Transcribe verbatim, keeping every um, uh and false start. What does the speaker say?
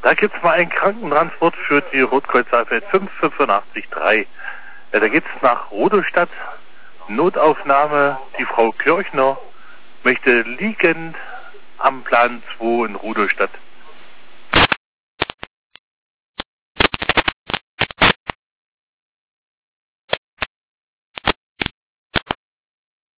Da gibt's mal einen Krankentransport für die Rotkreuz-Saalfeld fünf fünfundachtzig drei. Ja, da geht's nach Rudolstadt. Notaufnahme, die Frau Kirchner möchte liegend am Plan zwei in Rudolstadt